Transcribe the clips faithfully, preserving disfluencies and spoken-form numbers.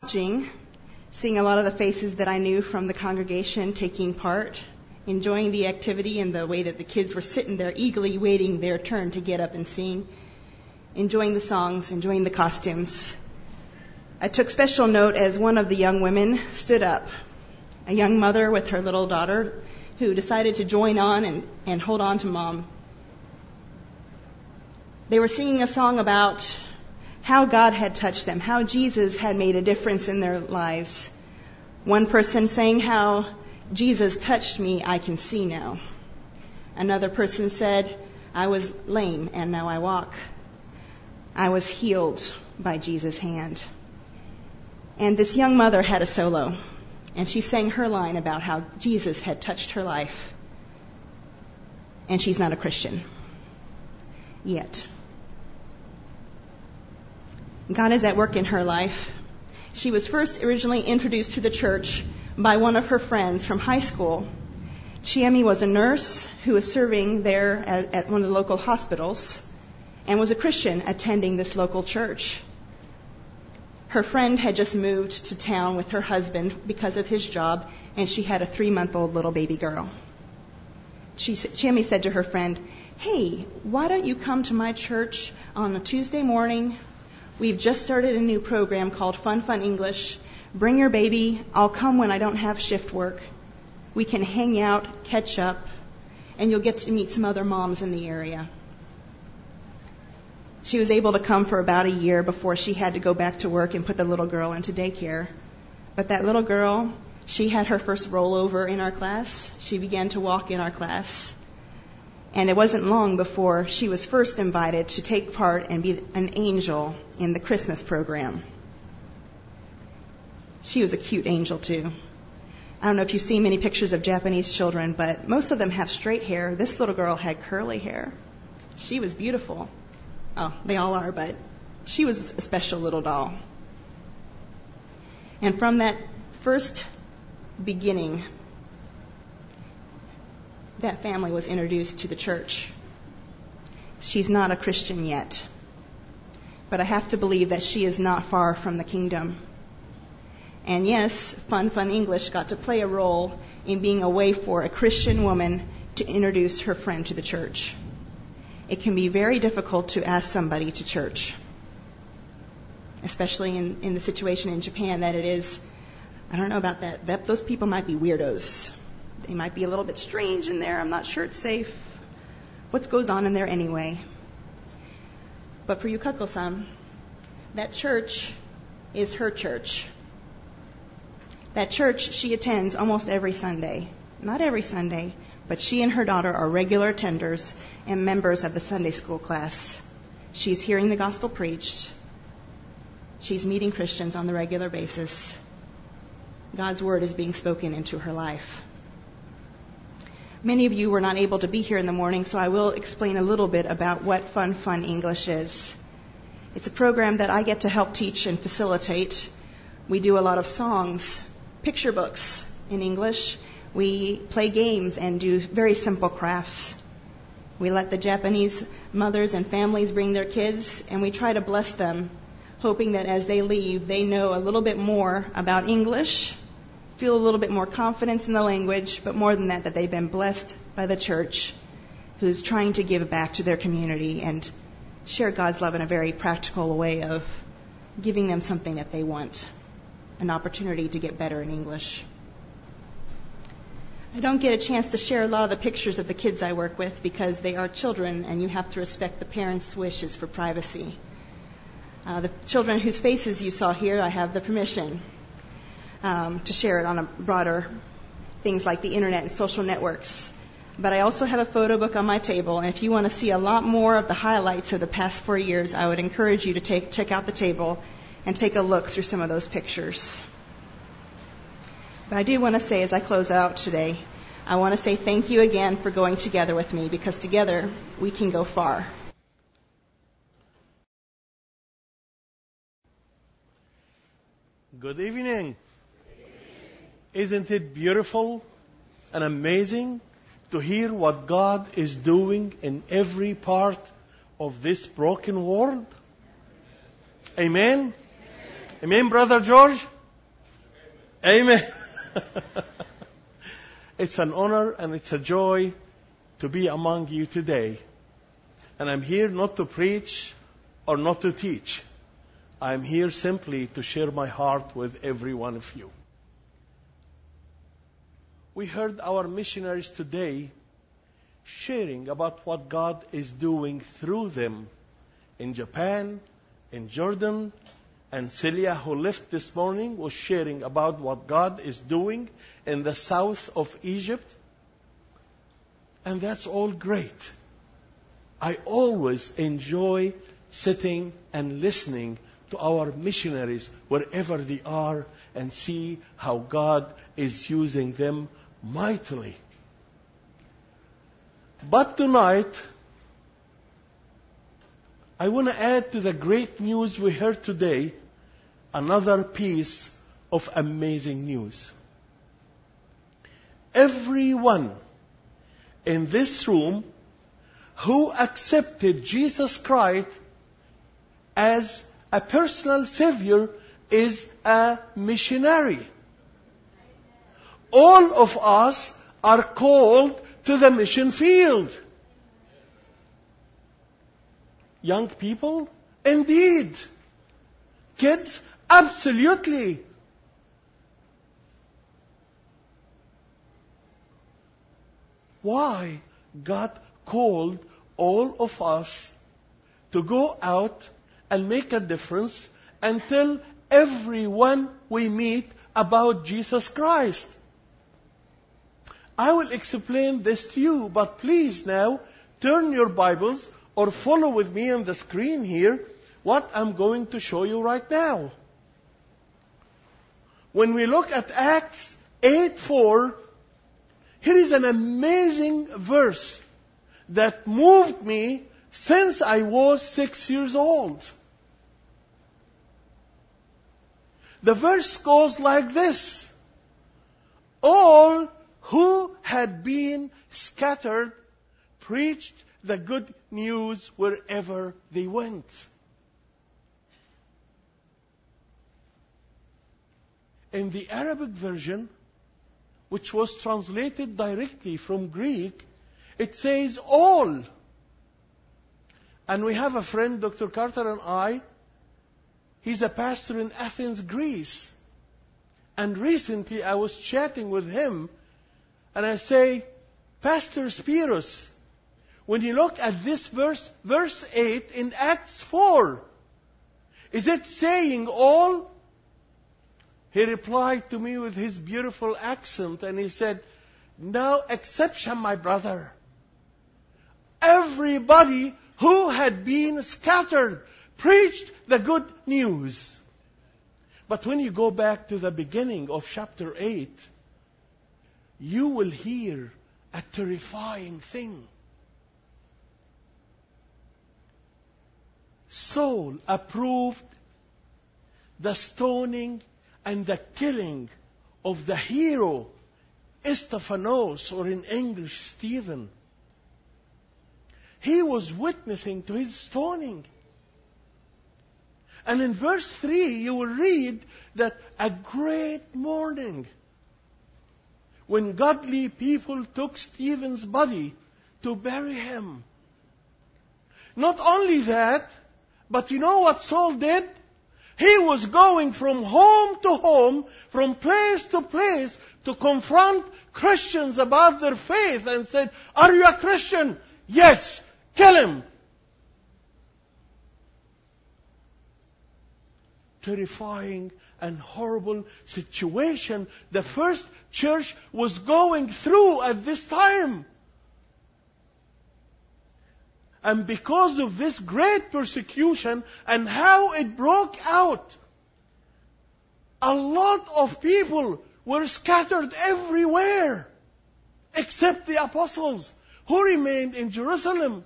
Watching, seeing a lot of the faces that I knew from the congregation taking part, enjoying the activity and the way that the kids were sitting there eagerly waiting their turn to get up and sing, enjoying the songs, enjoying the costumes. I took special note as one of the young women stood up, a young mother with her little daughter who decided to join on and, and hold on to Mom. They were singing a song about how God had touched them, how Jesus had made a difference in their lives. One person saying how Jesus touched me, I can see now. Another person said, I was lame and now I walk. I was healed by Jesus' hand. And this young mother had a solo, and she sang her line about how Jesus had touched her life. And she's not a Christian yet. God is at work in her life. She was first originally introduced to the church by one of her friends from high school. Chiemi was a nurse who was serving there at, at one of the local hospitals and was a Christian attending this local church. Her friend had just moved to town with her husband because of his job, and she had a three-month-old little baby girl. She, Chiemi said to her friend, "Hey, why don't you come to my church on a Tuesday morning? We've just started a new program called Fun Fun English. Bring your baby. I'll come when I don't have shift work. We can hang out, catch up, and you'll get to meet some other moms in the area." She was able to come for about a year before she had to go back to work and put the little girl into daycare. But that little girl, she had her first rollover in our class. She began to walk in our class. And it wasn't long before she was first invited to take part and be an angel in the Christmas program. She was a cute angel, too. I don't know if you've seen many pictures of Japanese children, but most of them have straight hair. This little girl had curly hair. She was beautiful. Oh, they all are, but she was a special little doll. And from that first beginning, that family was introduced to the church. She's not a Christian yet, but I have to believe that she is not far from the kingdom. And yes, Fun Fun English got to play a role in being a way for a Christian woman to introduce her friend to the church. It can be very difficult to ask somebody to church, especially in, in the situation in Japan that it is. I don't know about that. that. Those people might be weirdos. They might be a little bit strange in there. I'm not sure it's safe. What goes on in there anyway? But for Yukako-san, that church is her church. That church she attends almost every Sunday. Not every Sunday, but she and her daughter are regular attenders and members of the Sunday school class. She's hearing the gospel preached. She's meeting Christians on the regular basis. God's word is being spoken into her life. Many of you were not able to be here in the morning, so I will explain a little bit about what Fun Fun English is. It's a program that I get to help teach and facilitate. We do a lot of songs, picture books in English. We play games and do very simple crafts. We let the Japanese mothers and families bring their kids, and we try to bless them, hoping that as they leave, they know a little bit more about English, feel a little bit more confidence in the language, but more than that, that they've been blessed by the church who's trying to give back to their community and share God's love in a very practical way of giving them something that they want, an opportunity to get better in English. I don't get a chance to share a lot of the pictures of the kids I work with because they are children and you have to respect the parents' wishes for privacy. Uh, the children whose faces you saw here, I have the permission um, to share it on a broader things like the internet and social networks. But I also have a photo book on my table, and if you want to see a lot more of the highlights of the past four years, I would encourage you to take check out the table and take a look through some of those pictures. But I do want to say, as I close out today, I want to say thank you again for going together with me, because together we can go far. Good evening. Isn't it beautiful and amazing to hear what God is doing in every part of this broken world? Amen? Amen, Brother George? Amen. It's an honor and it's a joy to be among you today. And I'm here not to preach or not to teach. I'm here simply to share my heart with every one of you. We heard our missionaries today sharing about what God is doing through them in Japan, in Jordan, and Celia, who left this morning, was sharing about what God is doing in the south of Egypt. And that's all great. I always enjoy sitting and listening to our missionaries wherever they are and see how God is using them mightily. But tonight, I want to add to the great news we heard today another piece of amazing news. Everyone in this room who accepted Jesus Christ as a personal Savior is a missionary. All of us are called to the mission field. Young people, indeed. Kids, absolutely. Why God called all of us to go out and make a difference and tell everyone we meet about Jesus Christ. I will explain this to you, but please now turn your Bibles or follow with me on the screen here what I'm going to show you right now. When we look at Acts eight four, here is an amazing verse that moved me since I was six years old. The verse goes like this: all who had been scattered preached the good news wherever they went. In the Arabic version, which was translated directly from Greek, it says all. And we have a friend, Doctor Carter and I, he's a pastor in Athens, Greece. And recently I was chatting with him, and I say, Pastor Spiros, when you look at this verse, verse eight in Acts four, is it saying all? He replied to me with his beautiful accent, and he said, no exception, my brother. Everybody who had been scattered preached the good news. But when you go back to the beginning of chapter eight, you will hear a terrifying thing. Saul approved the stoning and the killing of the hero Stephanos, or in English, Stephen. He was witnessing to his stoning. And in verse three, you will read that a great morning, when godly people took Stephen's body to bury him. Not only that, but you know what Saul did? He was going from home to home, from place to place, to confront Christians about their faith and said, are you a Christian? Yes, kill him. Terrifying and horrible situation the first church was going through at this time. And because of this great persecution and how it broke out, a lot of people were scattered everywhere, except the apostles who remained in Jerusalem.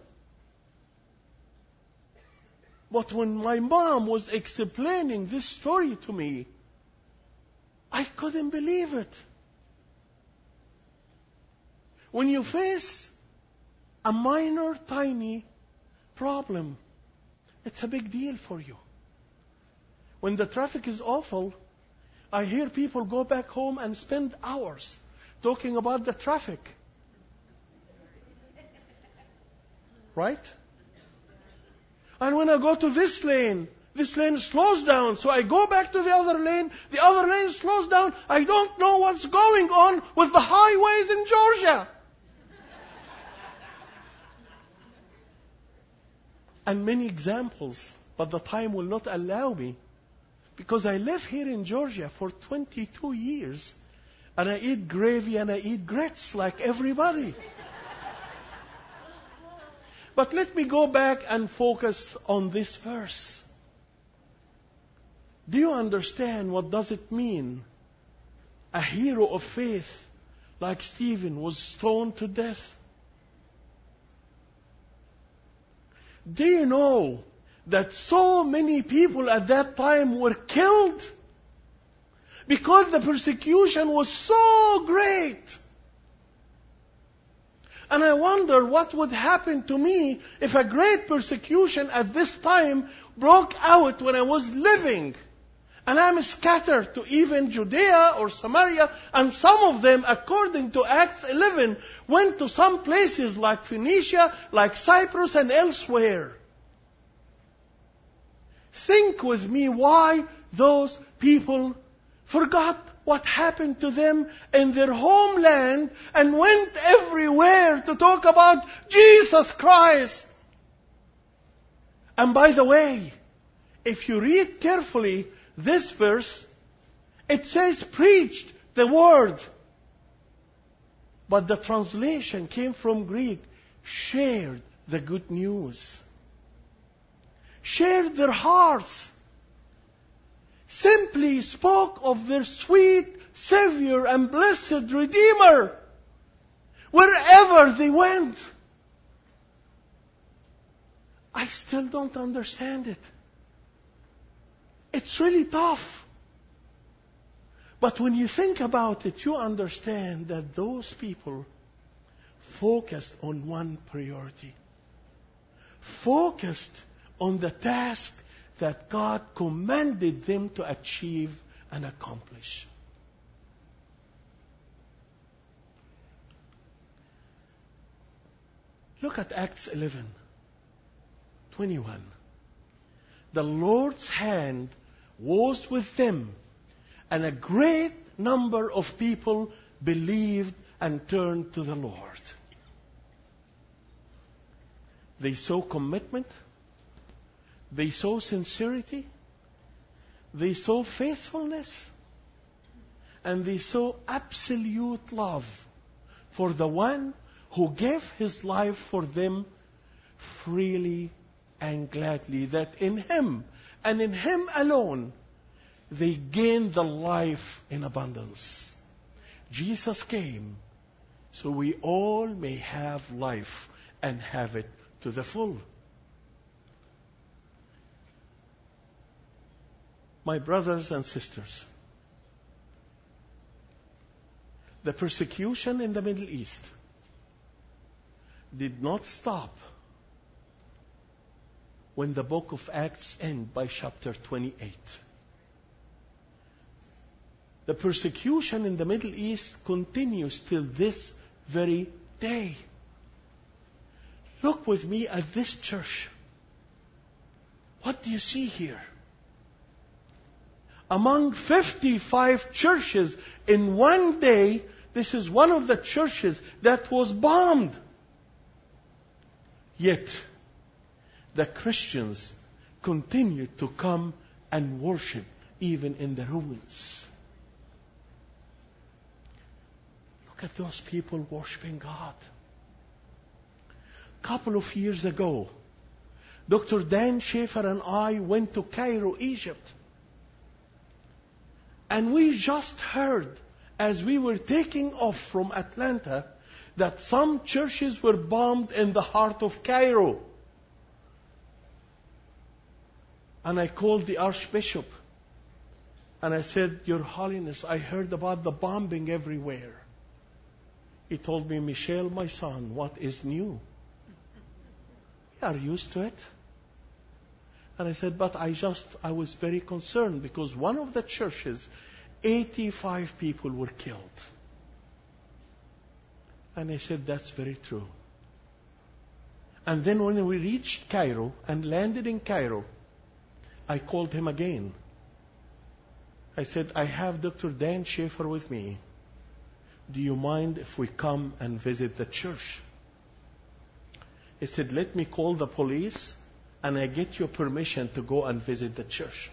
But when my mom was explaining this story to me, I couldn't believe it. When you face a minor, tiny problem, it's a big deal for you. When the traffic is awful, I hear people go back home and spend hours talking about the traffic. Right? And when I go to this lane, this lane slows down. So I go back to the other lane. The other lane slows down. I don't know what's going on with the highways in Georgia. And many examples, but the time will not allow me. Because I live here in Georgia for twenty-two years. And I eat gravy and I eat grits like everybody. But let me go back and focus on this verse. Do you understand what does it mean? A hero of faith like Stephen was stoned to death. Do you know that so many people at that time were killed? Because the persecution was so great. And I wonder what would happen to me if a great persecution at this time broke out when I was living. And I'm scattered to even Judea or Samaria. And some of them, according to Acts eleven, went to some places like Phoenicia, like Cyprus and elsewhere. Think with me why those people forgot what happened to them in their homeland and went everywhere to talk about Jesus Christ. And by the way, if you read carefully this verse, it says preached the word. But the translation came from Greek, shared the good news. Shared their hearts. Simply spoke of their sweet Savior and blessed Redeemer wherever they went. I still don't understand it. It's really tough. But when you think about it, you understand that those people focused on one priority. Focused on the task that God commanded them to achieve and accomplish. Look at Acts eleven twenty-one. The Lord's hand was with them, and a great number of people believed and turned to the Lord. They saw commitment. They saw sincerity. They saw faithfulness. And they saw absolute love for the one who gave his life for them freely and gladly, that in him and in him alone they gained the life in abundance. Jesus came so we all may have life and have it to the full. My brothers and sisters, the persecution in the Middle East did not stop when the book of Acts ends by chapter twenty-eight. The persecution in the Middle East continues till this very day. Look with me at this church. What do you see here? Among fifty-five churches in one day, this is one of the churches that was bombed. Yet, the Christians continued to come and worship even in the ruins. Look at those people worshiping God. A couple of years ago, Doctor Dan Schaefer and I went to Cairo, Egypt. And we just heard, as we were taking off from Atlanta, that some churches were bombed in the heart of Cairo. And I called the Archbishop. And I said, Your Holiness, I heard about the bombing everywhere. He told me, Michel, my son, what is new? We are used to it. And I said, but I just, I was very concerned because one of the churches eighty-five people were killed. And I said, that's very true. And then when we reached Cairo and landed in Cairo, I called him again. I said, I have Doctor Dan Schaefer with me. Do you mind if we come and visit the church? He said, let me call the police and I get your permission to go and visit the church.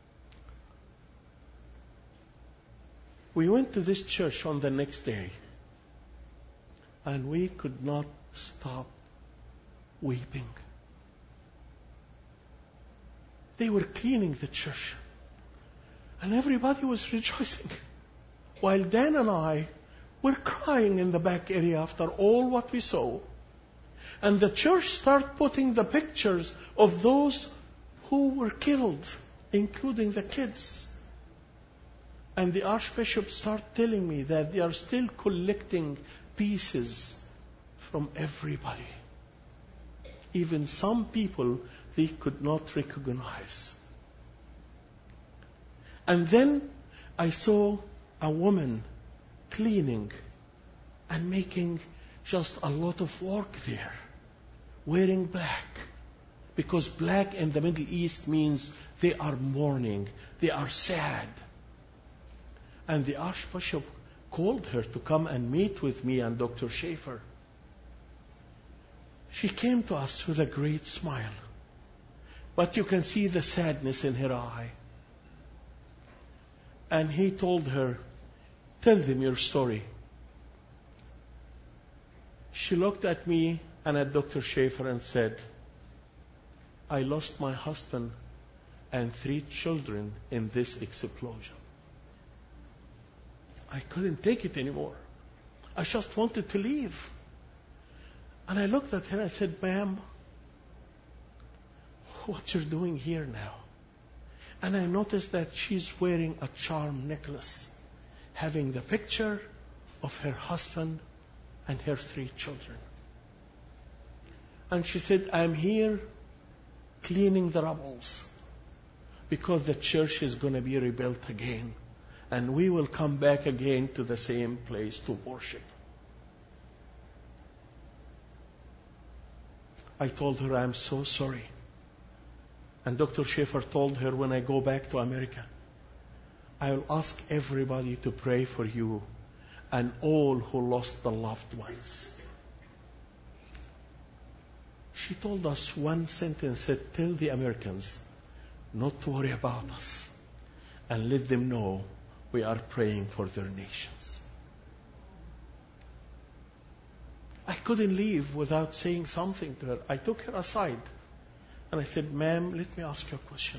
We went to this church on the next day. And we could not stop weeping. They were cleaning the church. And everybody was rejoicing. While Dan and I were crying in the back area after all what we saw. And the church started putting the pictures of those who were killed, including the kids. And the Archbishop started telling me that they are still collecting pieces from everybody. Even some people they could not recognize. And then I saw a woman cleaning and making just a lot of work there, wearing black. Because black in the Middle East means they are mourning, they are sad. And the Archbishop called her to come and meet with me and Doctor Schaefer. She came to us with a great smile. But you can see the sadness in her eye. And he told her, tell them your story. She looked at me and at Doctor Schaefer and said, I lost my husband and three children in this explosion. I couldn't take it anymore. I just wanted to leave. And I looked at her and I said, ma'am, what you're doing here now? And I noticed that she's wearing a charm necklace, having the picture of her husband and her three children. And she said, I'm here cleaning the rubbles because the church is going to be rebuilt again. And we will come back again to the same place to worship. I told her, I'm so sorry. And Doctor Schaefer told her, when I go back to America, I will ask everybody to pray for you and all who lost the loved ones. She told us one sentence, said, tell the Americans not to worry about us and let them know we are praying for their nations. I couldn't leave without saying something to her. I took her aside and I said, ma'am, let me ask you a question.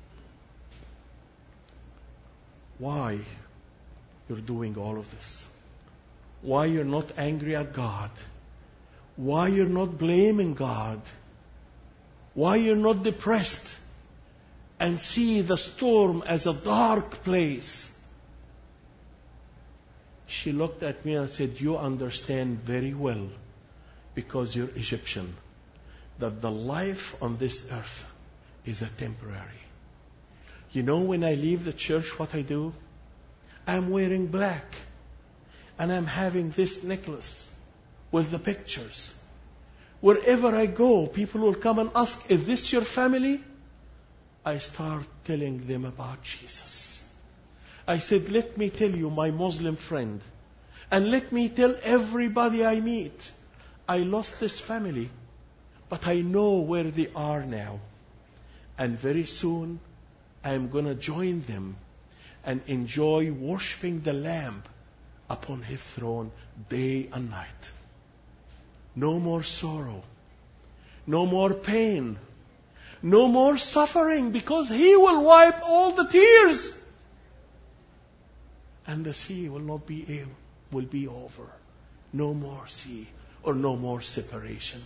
Why you're doing all of this? Why you're not angry at God? Why you're not blaming God? Why you're not depressed and see the storm as a dark place? She looked at me and said, you understand very well, because you're Egyptian, that the life on this earth is a temporary. You know, when I leave the church, what I do? I'm wearing black. And I'm having this necklace with the pictures. Wherever I go, people will come and ask, is this your family? I start telling them about Jesus. I said, let me tell you, my Muslim friend, and let me tell everybody I meet, I lost this family, but I know where they are now. And very soon, I'm going to join them and enjoy worshiping the Lamb upon His throne day and night. No more sorrow, no more pain, no more suffering, because He will wipe all the tears. And the sea will not be will be over. No more sea or no more separation.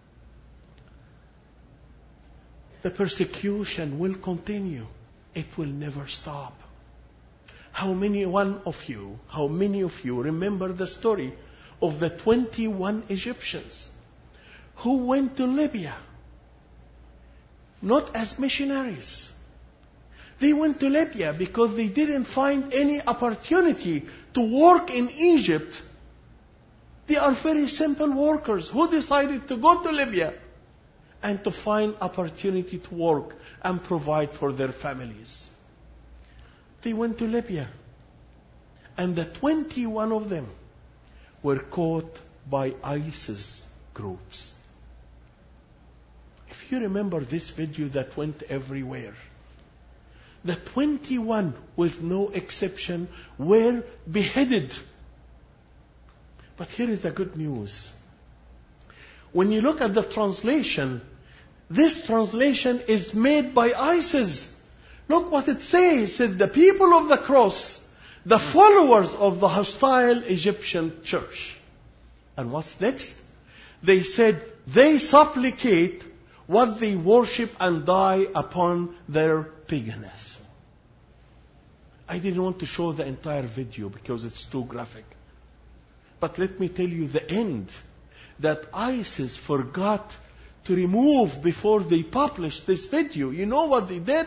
The persecution will continue. It will never stop. How many one of you, how many of you remember the story of the twenty-one Egyptians who went to Libya, not as missionaries. They went to Libya because they didn't find any opportunity to work in Egypt. They are very simple workers who decided to go to Libya and to find opportunity to work and provide for their families. They went to Libya, and the twenty-one of them were caught by ISIS groups. If you remember this video that went everywhere, the twenty-one, with no exception, were beheaded. But here is the good news. When you look at the translation, this translation is made by ISIS. Look what it says. It said, the people of the cross, the followers of the hostile Egyptian church. And what's next? They said, they supplicate what they worship and die upon their paganism. I didn't want to show the entire video because it's too graphic. But let me tell you the end. That ISIS forgot to remove before they published this video. You know what they did?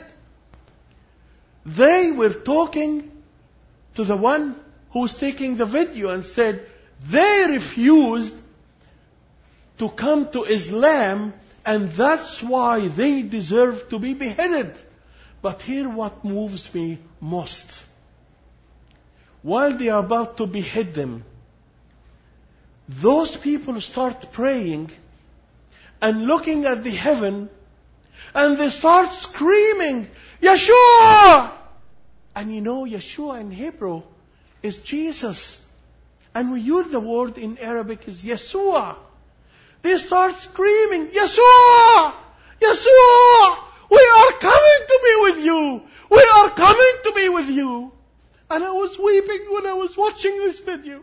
They were talking to the one who was taking the video and said they refused to come to Islam and that's why they deserve to be beheaded. But here what moves me most. While they are about to behead them, those people start praying and looking at the heaven, and they start screaming, Yeshua! And you know, Yeshua in Hebrew is Jesus. And we use the word in Arabic is Yeshua. They start screaming, Yeshua! Yeshua! We are coming to be with you! We are coming to be with you! And I was weeping when I was watching this video.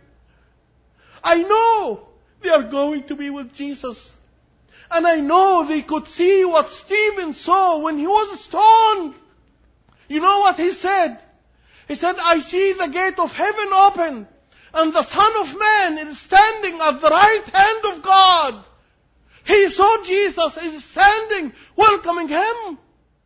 I know they are going to be with Jesus. And I know they could see what Stephen saw when he was stoned. You know what he said? He said, I see the gate of heaven open, and the Son of Man is standing at the right hand of God. He saw Jesus is standing, welcoming him.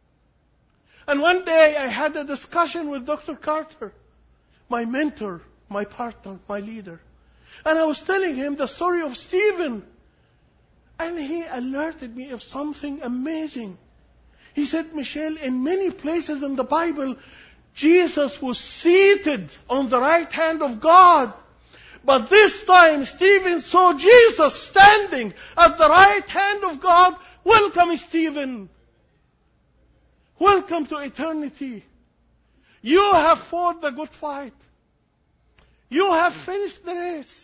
And one day I had a discussion with Doctor Carter, my mentor, my partner, my leader. And I was telling him the story of Stephen. And he alerted me of something amazing. He said, Michelle, in many places in the Bible, Jesus was seated on the right hand of God. But this time, Stephen saw Jesus standing at the right hand of God. Welcome, Stephen. Welcome to eternity. You have fought the good fight. You have finished the race.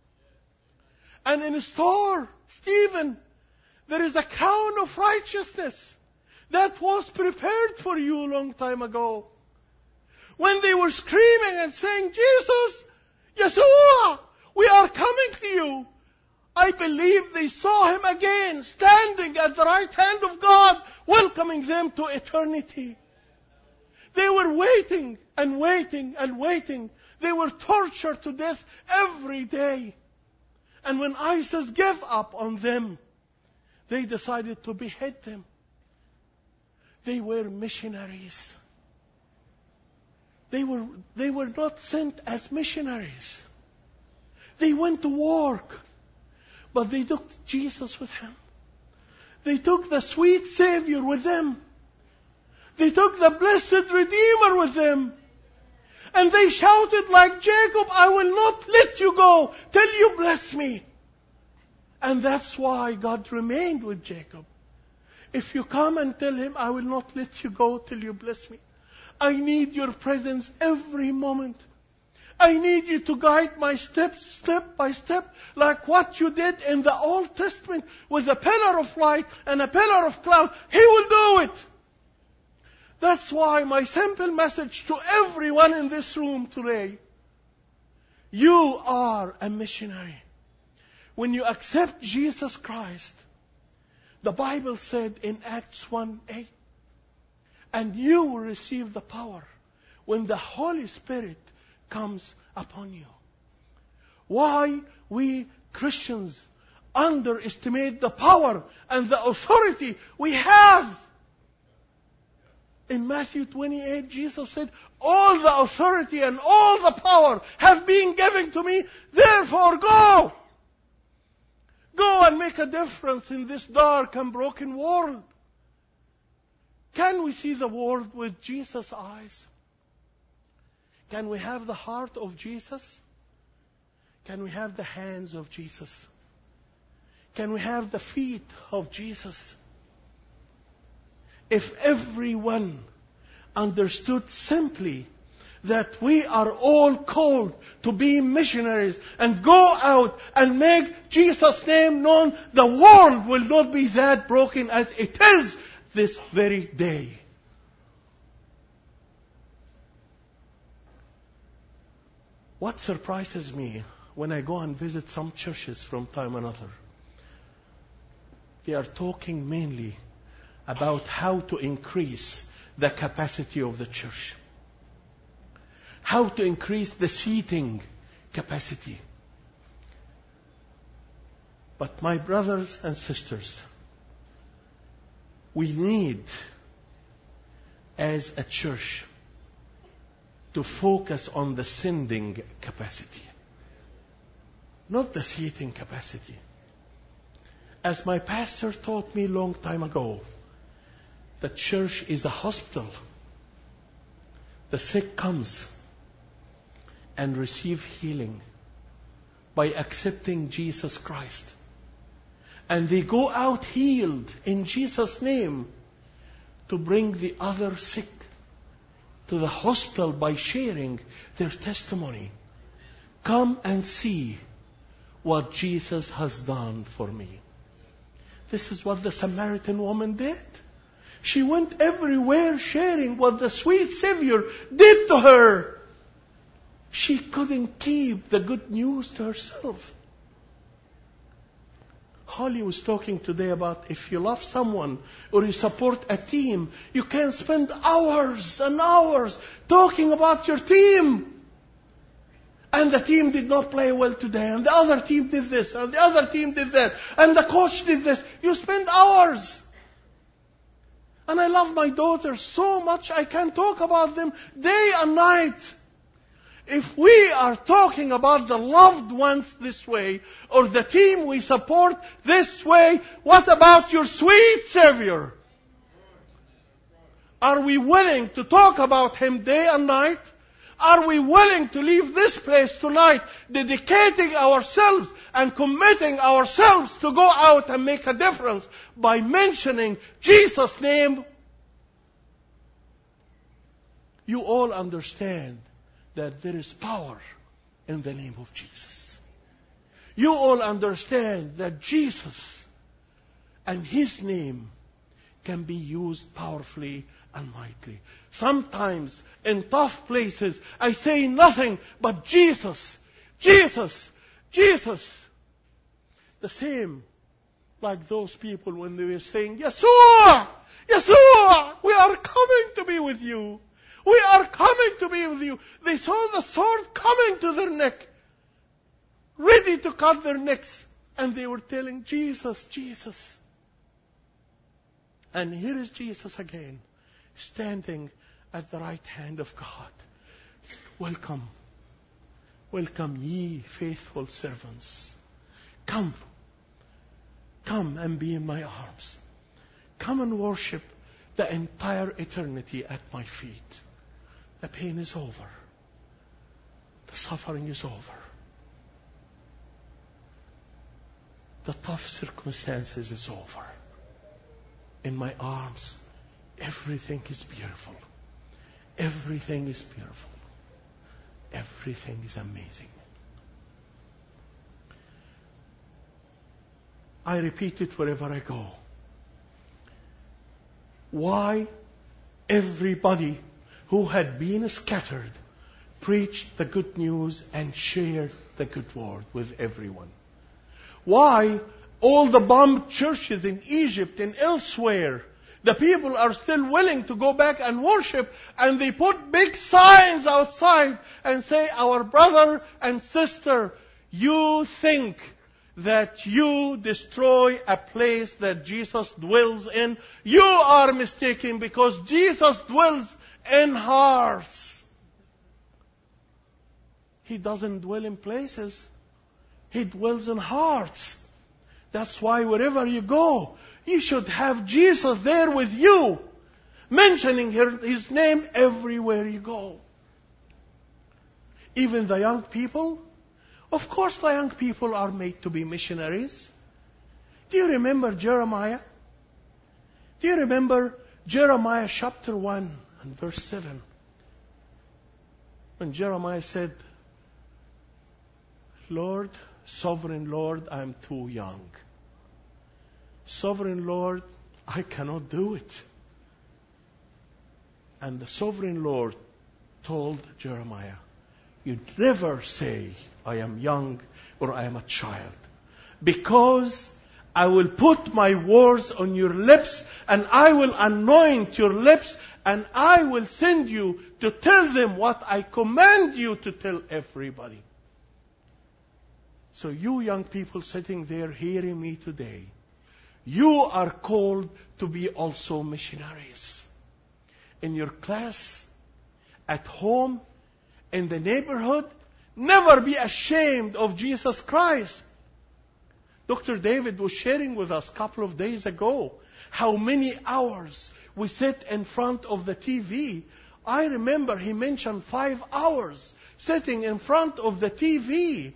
And in store, Stephen, there is a crown of righteousness that was prepared for you a long time ago. When they were screaming and saying, Jesus, Yeshua, we are coming to you. I believe they saw him again, standing at the right hand of God, welcoming them to eternity. They were waiting and waiting and waiting. They were tortured to death every day. And when ISIS gave up on them, they decided to behead them. They were missionaries. They were, they were not sent as missionaries. They went to work. But they took Jesus with them. They took the sweet Savior with them. They took the blessed Redeemer with them. And they shouted like Jacob, I will not let you go till you bless me. And that's why God remained with Jacob. If you come and tell him, I will not let you go till you bless me. I need your presence every moment. I need you to guide my steps, step by step, like what you did in the Old Testament with a pillar of light and a pillar of cloud. He will do it. That's why my simple message to everyone in this room today, you are a missionary. When you accept Jesus Christ, the Bible said in Acts one eight, and you will receive the power when the Holy Spirit comes upon you. Why we Christians underestimate the power and the authority we have? In Matthew twenty-eight, Jesus said, all the authority and all the power have been given to me. Therefore, go. Go and make a difference in this dark and broken world. Can we see the world with Jesus' eyes? Can we have the heart of Jesus? Can we have the hands of Jesus? Can we have the feet of Jesus? If everyone understood simply that we are all called to be missionaries and go out and make Jesus' name known, the world will not be that broken as it is this very day. What surprises me when I go and visit some churches from time to another, they are talking mainly about how to increase the capacity of the church, how to increase the seating capacity. But my brothers and sisters, we need, as a church, to focus on the sending capacity, not the seating capacity. As my pastor taught me a long time ago, the church is a hospital. The sick comes and receive healing by accepting Jesus Christ. And they go out healed in Jesus' name to bring the other sick to the hospital by sharing their testimony. Come and see what Jesus has done for me. This is what the Samaritan woman did. She went everywhere sharing what the sweet Savior did to her. She couldn't keep the good news to herself. Holly was talking today about if you love someone or you support a team, you can spend hours and hours talking about your team. And the team did not play well today, and the other team did this, and the other team did that, and the coach did this. You spend hours. And I love my daughters so much I can talk about them day and night. If we are talking about the loved ones this way, or the team we support this way, what about your sweet Savior? Are we willing to talk about Him day and night? Are we willing to leave this place tonight, dedicating ourselves and committing ourselves to go out and make a difference by mentioning Jesus' name? You all understand that there is power in the name of Jesus. You all understand that Jesus and His name can be used powerfully and mightily. Sometimes in tough places, I say nothing but Jesus, Jesus, Jesus. The same like those people when they were saying, Yeshua, Yeshua, we are coming to be with you. We are coming to be with you. They saw the sword coming to their neck, ready to cut their necks. And they were telling Jesus, Jesus. And here is Jesus again, standing at the right hand of God. Welcome. Welcome, ye faithful servants. Come. Come and be in my arms. Come and worship the entire eternity at my feet. The pain is over. The suffering is over. The tough circumstances is over. In my arms, everything is beautiful. Everything is beautiful. Everything is amazing. I repeat it wherever I go. Why everybody who had been scattered preached the good news and shared the good word with everyone? Why all the bombed churches in Egypt and elsewhere, the people are still willing to go back and worship, and they put big signs outside and say, our brother and sister, you think that you destroy a place that Jesus dwells in, you are mistaken, because Jesus dwells in hearts. He doesn't dwell in places. He dwells in hearts. That's why wherever you go, you should have Jesus there with you, mentioning His name everywhere you go. Even the young people, of course the young people are made to be missionaries. Do you remember Jeremiah? Do you remember Jeremiah chapter one and verse seven? When Jeremiah said, Lord, sovereign Lord, I am too young. Sovereign Lord, I cannot do it. And the sovereign Lord told Jeremiah, you never say, I am young or I am a child, because I will put my words on your lips, and I will anoint your lips, and I will send you to tell them what I command you to tell everybody. So you young people sitting there hearing me today, you are called to be also missionaries. In your class, at home, in the neighborhood, never be ashamed of Jesus Christ. Doctor David was sharing with us a couple of days ago how many hours we sit in front of the T V. I remember he mentioned five hours sitting in front of the T V.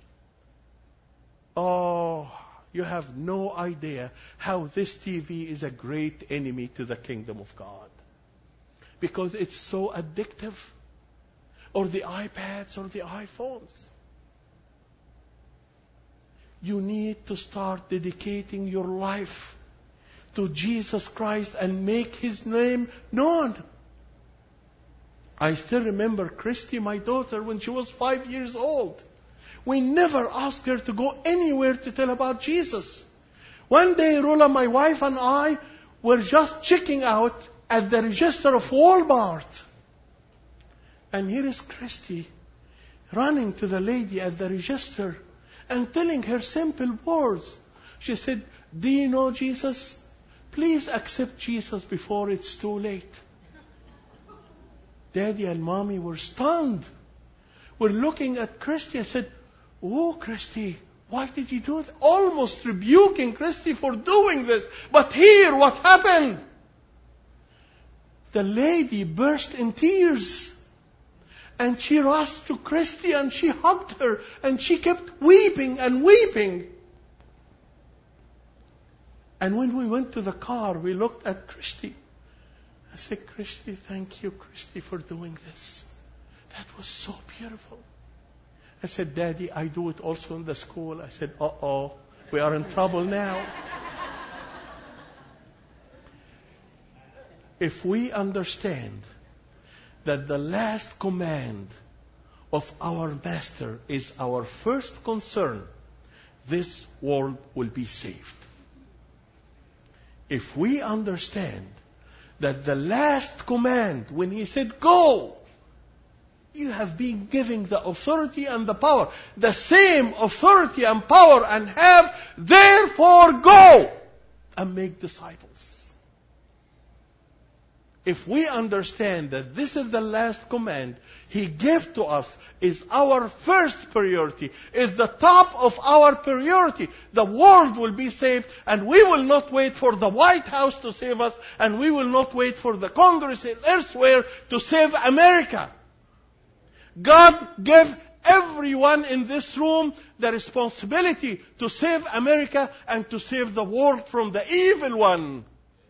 Oh, you have no idea how this T V is a great enemy to the kingdom of God. Because it's so addictive. Or the iPads or the iPhones. You need to start dedicating your life to Jesus Christ and make His name known. I still remember Christy, my daughter, when she was five years old. We never asked her to go anywhere to tell about Jesus. One day, Rola, my wife, and I were just checking out at the register of Walmart. And here is Christy running to the lady at the register and telling her simple words. She said, do you know Jesus? Please accept Jesus before it's too late. Daddy and Mommy were stunned. We're looking at Christy. I said, oh, Christy, why did you do that? Almost rebuking Christy for doing this. But here, what happened? The lady burst in tears. And she rushed to Christy and she hugged her. And she kept weeping and weeping. And when we went to the car, we looked at Christy. I said, Christy, thank you, Christy, for doing this. That was so beautiful. I said, Daddy, I do it also in the school. I said, uh-oh, we are in trouble now. If we understand that the last command of our Master is our first concern, this world will be saved. If we understand that the last command, when He said, go, you have been given the authority and the power, the same authority and power, and have, therefore go and make disciples. If we understand that this is the last command He gave to us, is our first priority, is the top of our priority, the world will be saved, and we will not wait for the White House to save us, and we will not wait for the Congress elsewhere to save America. God gave everyone in this room the responsibility to save America and to save the world from the evil one.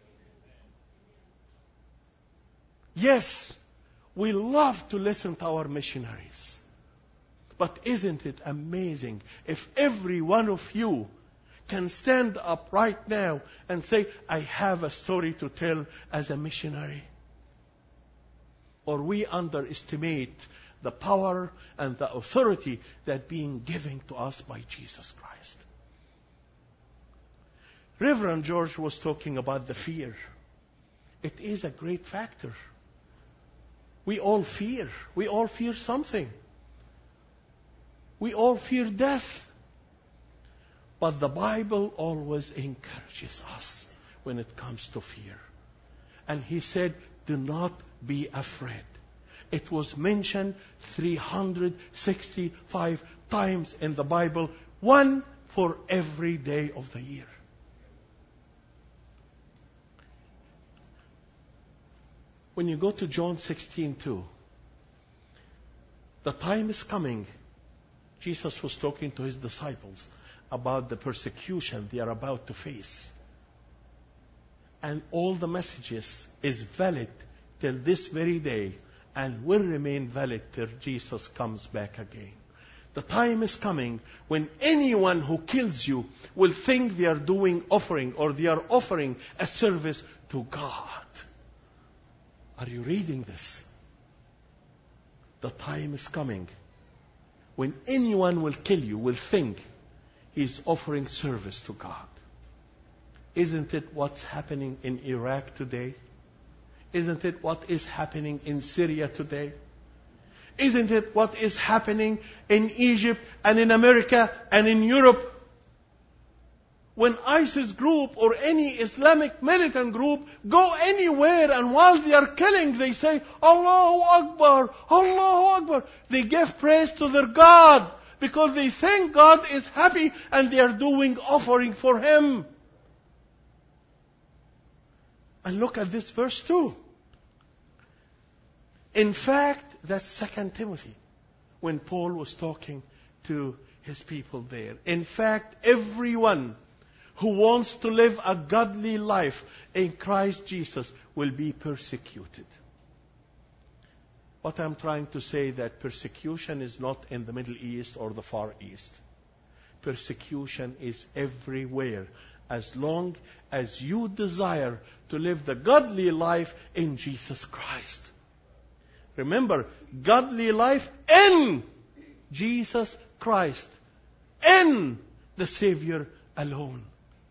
Yes, we love to listen to our missionaries. But isn't it amazing if every one of you can stand up right now and say, I have a story to tell as a missionary? Or we underestimate the power and the authority that being given to us by Jesus Christ. Reverend George was talking about the fear. It is a great factor. We all fear. We all fear something. We all fear death. But the Bible always encourages us when it comes to fear. And he said, do not be afraid. It was mentioned three hundred sixty-five times in the Bible, one for every day of the year. When you go to John sixteen two, the time is coming. Jesus was talking to his disciples about the persecution they are about to face. And all the messages is valid till this very day and will remain valid till Jesus comes back again. The time is coming when anyone who kills you will think they are doing offering or they are offering a service to God. Are you reading this? The time is coming when anyone will kill you will think he's offering service to God. Isn't it what's happening in Iraq today? Isn't it what is happening in Syria today? Isn't it what is happening in Egypt and in America and in Europe? When ISIS group or any Islamic militant group go anywhere and while they are killing, they say, Allahu Akbar, Allahu Akbar. They give praise to their God because they think God is happy and they are doing offering for Him. And look at this verse too. In fact, that's Second Timothy, when Paul was talking to his people there. In fact, everyone who wants to live a godly life in Christ Jesus will be persecuted. What I'm trying to say that persecution is not in the Middle East or the Far East. Persecution is everywhere, as long as you desire to live the godly life in Jesus Christ. Remember, godly life in Jesus Christ, in the Savior alone.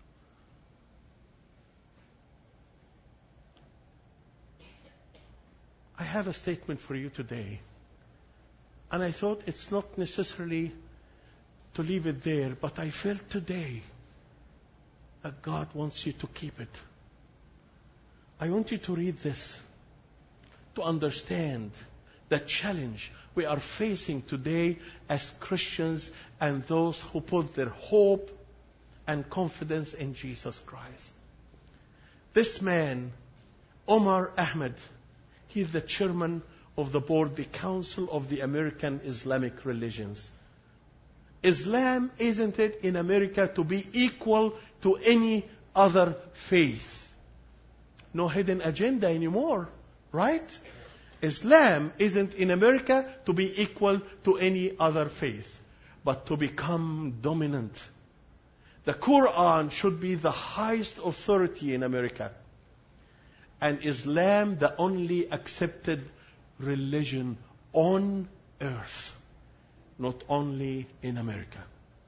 I have a statement for you today. And I thought it's not necessarily to leave it there, but I felt today that God wants you to keep it. I want you to read this to understand the challenge we are facing today as Christians and those who put their hope and confidence in Jesus Christ. This man, Omar Ahmed, he's the chairman of the board, the Council of the American Islamic Religions. Islam, isn't it, in America to be equal to any other faith? No hidden agenda anymore, right? Islam isn't in America to be equal to any other faith, but to become dominant. The Quran should be the highest authority in America. And Islam, the only accepted religion on earth, not only in America.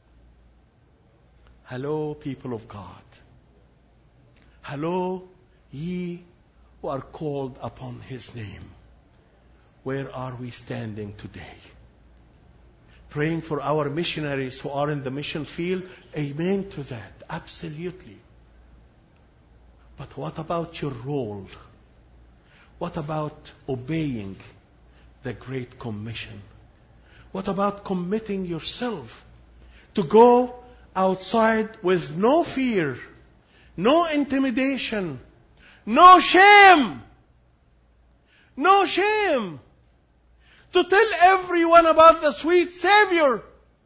Hello, people of God. Hello, ye who are called upon His name. Where are we standing today? Praying for our missionaries who are in the mission field? Amen to that. Absolutely. But what about your role? What about obeying the Great Commission? What about committing yourself to go outside with no fear, no intimidation, no shame, no shame, to tell everyone about the sweet Savior?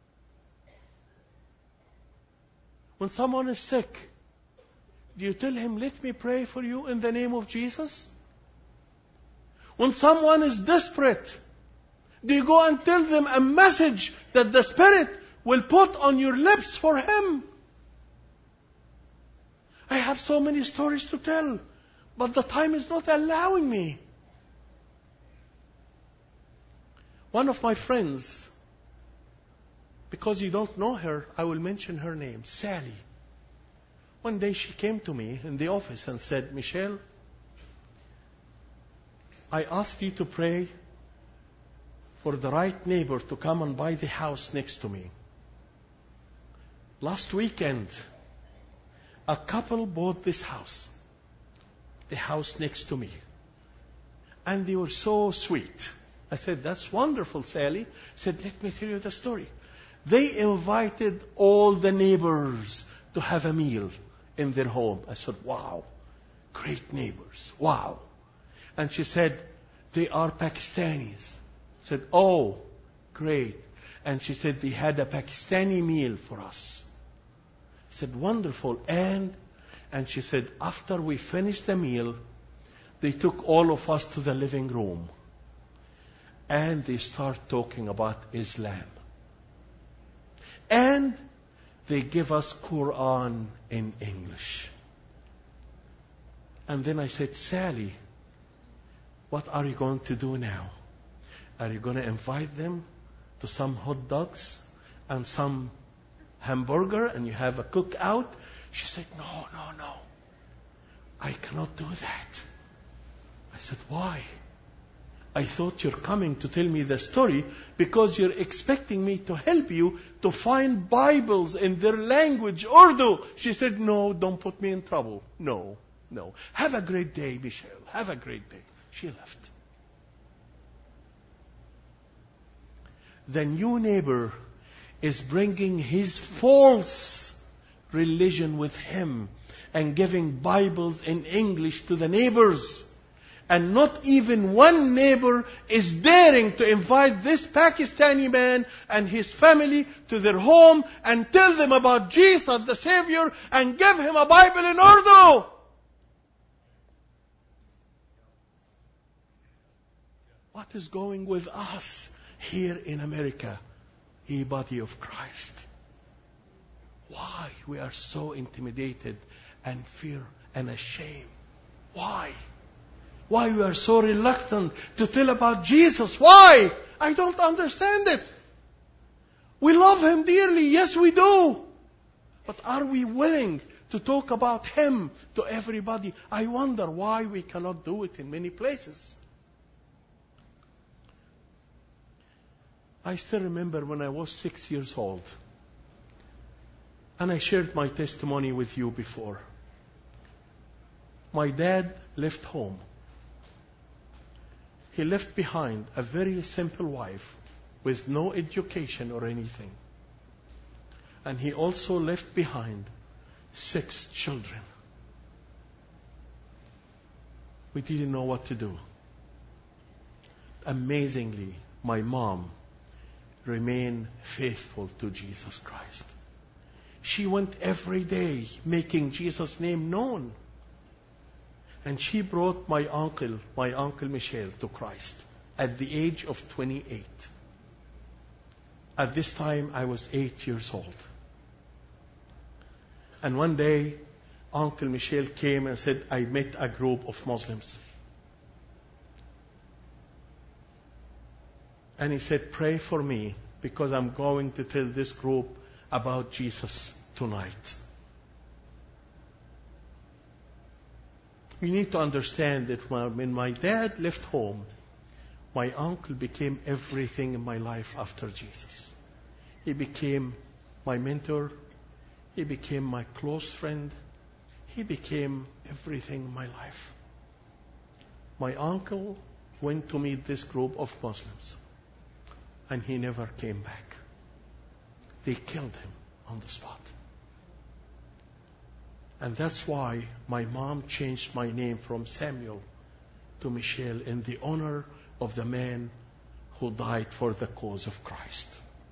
When someone is sick, do you tell him, let me pray for you in the name of Jesus? When someone is desperate, do you go and tell them a message that the Spirit will put on your lips for him? I have so many stories to tell, but the time is not allowing me. One of my friends, because you don't know her, I will mention her name, Sally. One day she came to me in the office and said, Michelle, I asked you to pray for the right neighbor to come and buy the house next to me. Last weekend, a couple bought this house, the house next to me. And they were so sweet. I said, that's wonderful, Sally. I said, let me tell you the story. They invited all the neighbors to have a meal in their home. I said, wow, great neighbors. Wow. And she said, they are Pakistanis. I said, oh, great. And she said, they had a Pakistani meal for us. I said, wonderful. And, and she said, after we finished the meal, they took all of us to the living room. And they start talking about Islam. And they give us Quran in English. And then I said, Sally, what are you going to do now? Are you going to invite them to some hot dogs and some hamburger and you have a cookout? She said, no, no, no. I cannot do that. I said, why? I thought you're coming to tell me the story because you're expecting me to help you to find Bibles in their language, Urdu. She said, no, don't put me in trouble. No, no. Have a great day, Michelle. Have a great day. She left. The new neighbor is bringing his false religion with him and giving Bibles in English to the neighbors. And not even one neighbor is daring to invite this Pakistani man and his family to their home and tell them about Jesus, the Savior, and give him a Bible in Urdu. What is going with us here in America, a body of Christ? Why we are so intimidated and fear and ashamed? Why? Why we are so reluctant to tell about Jesus? Why? I don't understand it. We love Him dearly. Yes, we do. But are we willing to talk about Him to everybody? I wonder why we cannot do it in many places. I still remember when I was six years old. And I shared my testimony with you before. My dad left home. He left behind a very simple wife with no education or anything. And he also left behind six children. We didn't know what to do. Amazingly, my mom remained faithful to Jesus Christ. She went every day making Jesus' name known. And she brought my uncle, my uncle Michel, to Christ at the age of twenty-eight. At this time, I was eight years old. And one day, Uncle Michel came and said, I met a group of Muslims. And he said, pray for me, because I'm going to tell this group about Jesus tonight. You need to understand that when my dad left home, my uncle became everything in my life after Jesus. He became my mentor. He became my close friend. He became everything in my life. My uncle went to meet this group of Muslims, and he never came back. They killed him on the spot. And that's why my mom changed my name from Samuel to Michel in the honor of the man who died for the cause of Christ.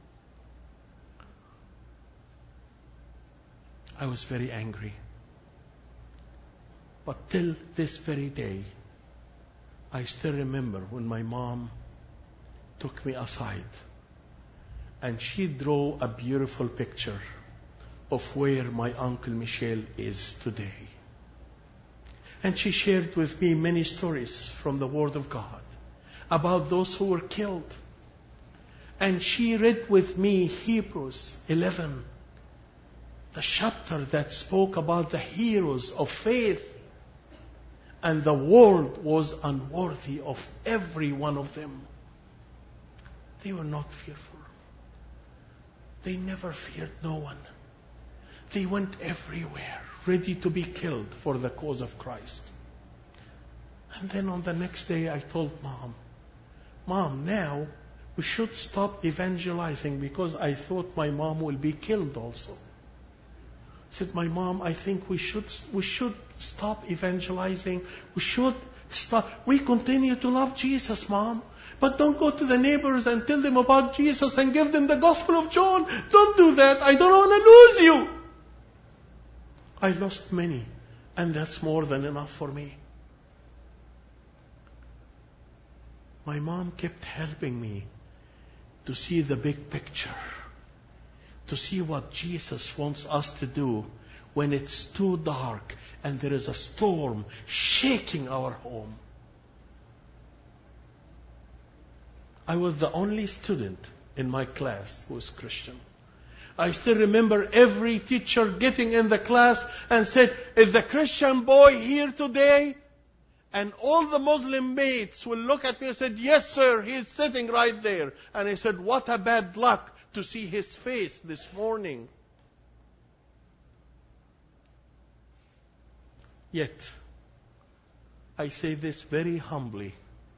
I was very angry. But till this very day, I still remember when my mom took me aside and she drew a beautiful picture of where my Uncle Michel is today. And she shared with me many stories from the Word of God about those who were killed. And she read with me Hebrews eleven, the chapter that spoke about the heroes of faith. And the world was unworthy of every one of them. They were not fearful. They never feared no one. They went everywhere, ready to be killed for the cause of Christ. And then on the next day, I told Mom, Mom, now we should stop evangelizing because I thought my mom will be killed also. I said, my mom, I think we should we should stop evangelizing. We should stop. We continue to love Jesus, Mom. But don't go to the neighbors and tell them about Jesus and give them the Gospel of John. Don't do that. I don't want to lose you. I lost many, and that's more than enough for me. My mom kept helping me to see the big picture, to see what Jesus wants us to do when it's too dark and there is a storm shaking our home. I was the only student in my class who was Christian. I still remember every teacher getting in the class and said, is the Christian boy here today? And all the Muslim mates will look at me and said, yes, sir, he's sitting right there. And I said, what a bad luck to see his face this morning. Yet, I say this very humbly.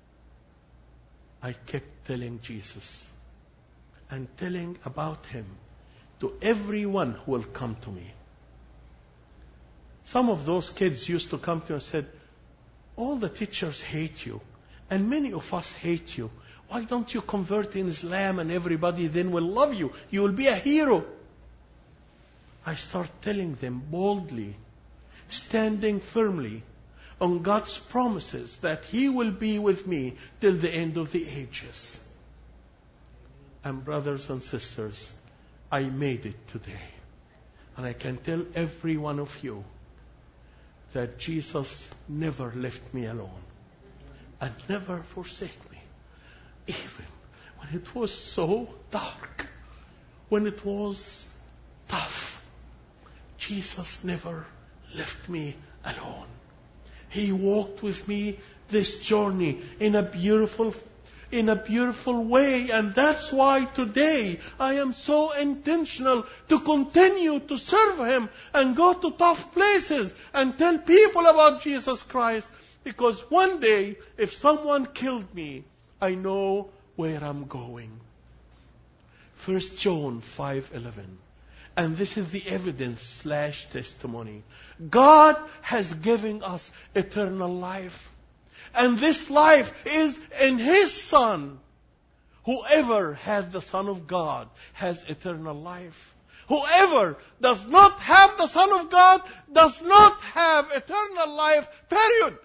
I kept telling Jesus and telling about Him to everyone who will come to me. Some of those kids used to come to me and said, all the teachers hate you, and many of us hate you. Why don't you convert in Islam and everybody then will love you? You will be a hero. I start telling them boldly, standing firmly on God's promises that He will be with me till the end of the ages. And brothers and sisters, I made it today. And I can tell every one of you that Jesus never left me alone and never forsake me. Even when it was so dark, when it was tough, Jesus never left me alone. He walked with me this journey in a beautiful in a beautiful way. And that's why today I am so intentional to continue to serve Him and go to tough places and tell people about Jesus Christ. Because one day, if someone killed me, I know where I'm going. First John five eleven. And this is the evidence slash testimony. God has given us eternal life. And this life is in His Son. Whoever has the Son of God has eternal life. Whoever does not have the Son of God does not have eternal life, period.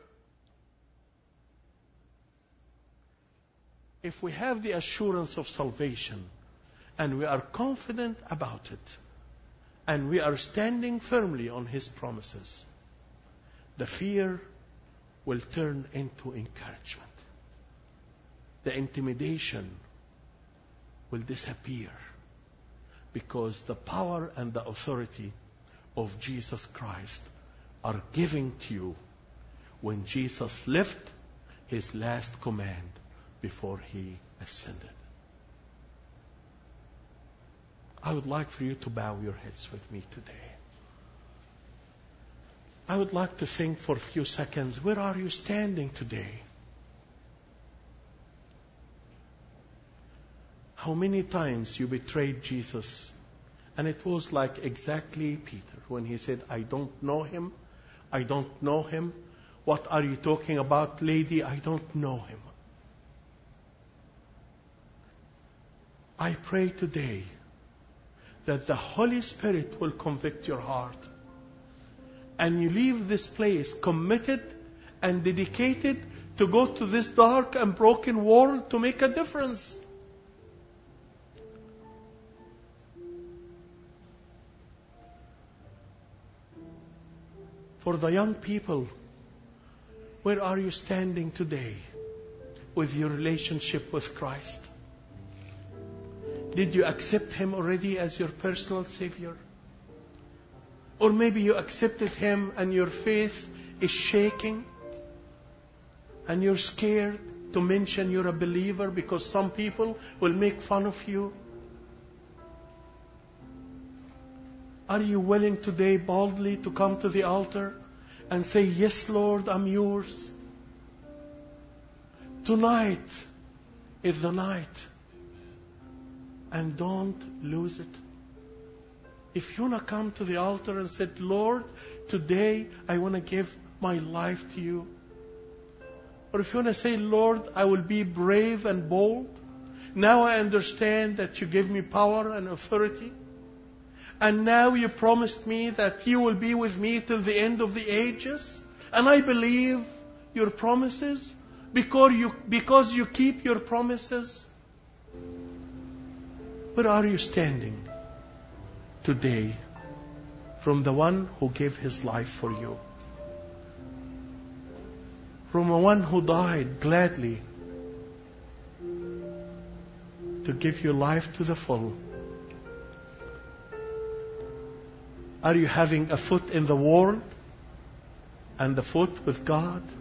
If we have the assurance of salvation and we are confident about it and we are standing firmly on His promises, the fear will turn into encouragement. The intimidation will disappear because the power and the authority of Jesus Christ are given to you when Jesus left His last command before He ascended. I would like for you to bow your heads with me today. I would like to think for a few seconds, where are you standing today? How many times you betrayed Jesus? And it was like exactly Peter when he said, I don't know Him. I don't know Him. What are you talking about, lady? I don't know Him. I pray today that the Holy Spirit will convict your heart. And you leave this place committed and dedicated to go to this dark and broken world to make a difference. For the young people, where are you standing today with your relationship with Christ? Did you accept Him already as your personal Savior? Or maybe you accepted Him and your faith is shaking and you're scared to mention you're a believer because some people will make fun of you. Are you willing today boldly to come to the altar and say, yes, Lord, I'm yours? Tonight is the night. And don't lose it. If you want to come to the altar and say, Lord, today I want to give my life to you. Or if you want to say, Lord, I will be brave and bold. Now I understand that you give me power and authority. And now you promised me that you will be with me till the end of the ages. And I believe your promises because you, because you keep your promises. Where are you standing today from the one who gave his life for you? From the one who died gladly to give you life to the full. Are you having a foot in the world and a foot with God?